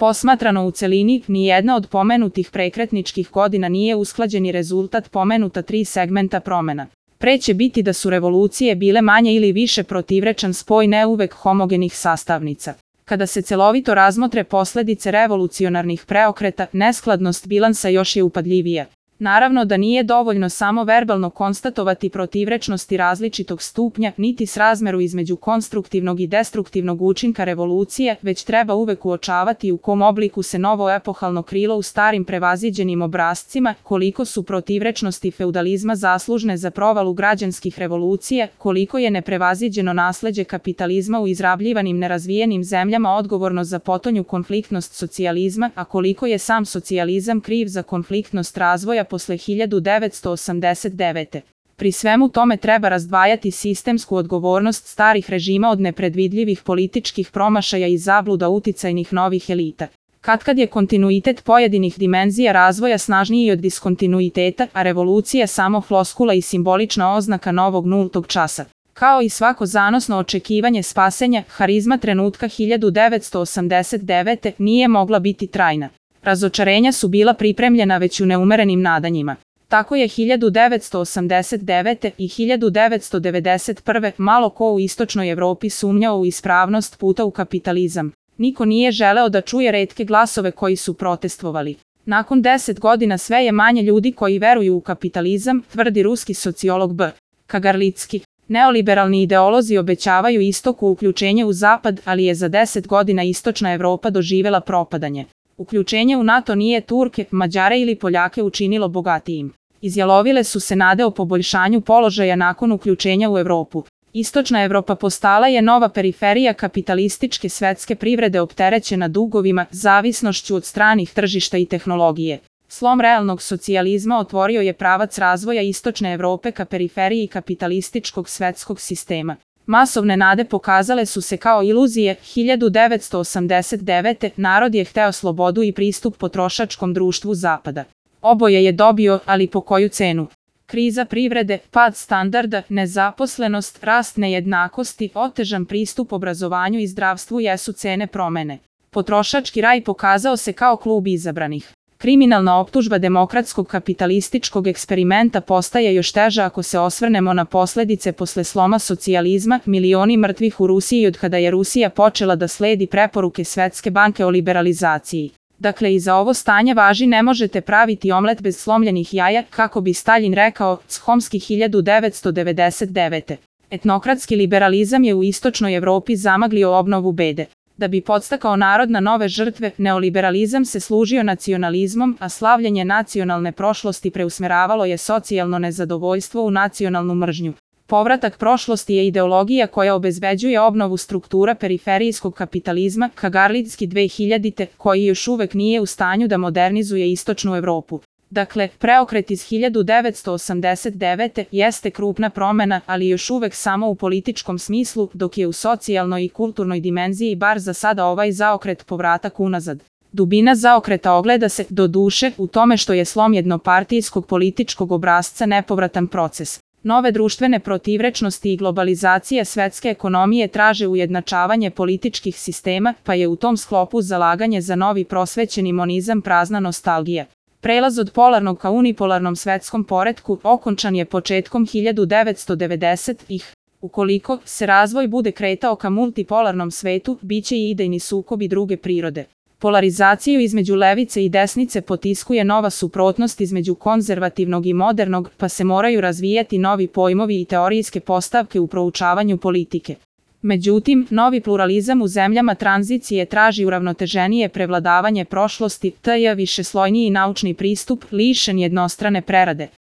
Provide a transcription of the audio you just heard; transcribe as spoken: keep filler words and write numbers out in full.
Posmatrano u celini, nijedna od pomenutih prekretničkih godina nije usklađeni rezultat pomenuta tri segmenta promena. Pre će biti da su revolucije bile manje ili više protivrečan spoj ne uvek homogenih sastavnica. Kada se celovito razmotre posledice revolucionarnih preokreta, neskladnost bilansa još je upadljivija. Naravno da nije dovoljno samo verbalno konstatovati protivrečnosti različitog stupnja, niti srazmeru između konstruktivnog i destruktivnog učinka revolucije, već treba uvek uočavati u kom obliku se novo epohalno krilo u starim prevaziđenim obrascima, koliko su protivrečnosti feudalizma zaslužne za provalu građanskih revolucija, koliko je neprevaziđeno nasleđe kapitalizma u izrabljivanim nerazvijenim zemljama odgovorno za potonju konfliktnost socijalizma, a koliko je sam socijalizam kriv za konfliktnost razvoja posle hiljadu devetsto osamdeset devete. Pri svemu tome treba razdvajati sistemsku odgovornost starih režima od nepredvidljivih političkih promašaja i zabluda uticajnih novih elita. Katkad je kontinuitet pojedinih dimenzija razvoja snažniji od diskontinuiteta, a revolucija samo floskula i simbolična oznaka novog nultog časa. Kao i svako zanosno očekivanje spasenja, harizma trenutka hiljadu devetsto osamdeset devete nije mogla biti trajna. Razočarenja su bila pripremljena već u neumerenim nadanjima. Tako je hiljadu devetsto osamdeset devete. i hiljadu devetsto devedeset prve. malo ko u istočnoj Evropi sumnjao u ispravnost puta u kapitalizam. Niko nije želeo da čuje retke glasove koji su protestvovali. Nakon deset godina sve je manje ljudi koji veruju u kapitalizam, tvrdi ruski sociolog B. Kagarlicki. Neoliberalni ideolozi obećavaju istoku uključenje u zapad, ali je za deset godina istočna Evropa doživela propadanje. Uključenje u NATO nije Turke, Mađare ili Poljake učinilo bogatijim. Izjalovile su se nade o poboljšanju položaja nakon uključenja u Evropu. Istočna Evropa postala je nova periferija kapitalističke svetske privrede opterećena dugovima, zavisnošću od stranih tržišta i tehnologije. Slom realnog socijalizma otvorio je pravac razvoja istočne Evrope ka periferiji kapitalističkog svetskog sistema. Masovne nade pokazale su se kao iluzije. hiljadu devetsto osamdeset devete. narod je hteo slobodu i pristup potrošačkom društvu Zapada. Oboje je dobio, ali po koju cenu? Kriza privrede, pad standarda, nezaposlenost, rast nejednakosti, otežan pristup obrazovanju i zdravstvu jesu cene promene. Potrošački raj pokazao se kao klub izabranih. Kriminalna optužba demokratskog kapitalističkog eksperimenta postaje još teža ako se osvrnemo na posledice posle sloma socijalizma, milioni mrtvih u Rusiji od kada je Rusija počela da sledi preporuke Svetske banke o liberalizaciji. Dakle, i za ovo stanje važi ne možete praviti omlet bez slomljenih jaja, kako bi Staljin rekao, Chomsky hiljadu devetsto devedeset devete. Etnokratski liberalizam je u istočnoj Evropi zamaglio obnovu bede. Da bi podstakao narod na nove žrtve, neoliberalizam se služio nacionalizmom, a slavljenje nacionalne prošlosti preusmeravalo je socijalno nezadovoljstvo u nacionalnu mržnju. Povratak prošlosti je ideologija koja obezbeđuje obnovu struktura periferijskog kapitalizma, Kagarlicki dve hiljadite. koji još uvek nije u stanju da modernizuje istočnu Evropu. Dakle, preokret iz hiljadu devetsto osamdeset devete. jeste krupna promena, ali još uvek samo u političkom smislu, dok je u socijalnoj i kulturnoj dimenziji bar za sada ovaj zaokret povratak unazad. Dubina zaokreta ogleda se, do duše, u tome što je slom jednopartijskog političkog obrasca nepovratan proces. Nove društvene protivrečnosti i globalizacija svetske ekonomije traže ujednačavanje političkih sistema, pa je u tom sklopu zalaganje za novi prosvećeni monizam prazna nostalgija. Prelaz od polarnog ka unipolarnom svetskom poretku okončan je početkom hiljadu devetsto devedesetih. Ukoliko se razvoj bude kretao ka multipolarnom svetu, biće i idejni sukobi druge prirode. Polarizaciju između levice i desnice potiskuje nova suprotnost između konzervativnog i modernog, pa se moraju razvijati novi pojmovi i teorijske postavke u proučavanju politike. Međutim, novi pluralizam u zemljama tranzicije traži uravnoteženije prevladavanje prošlosti, tj. višeslojniji naučni pristup, lišen jednostrane prerade.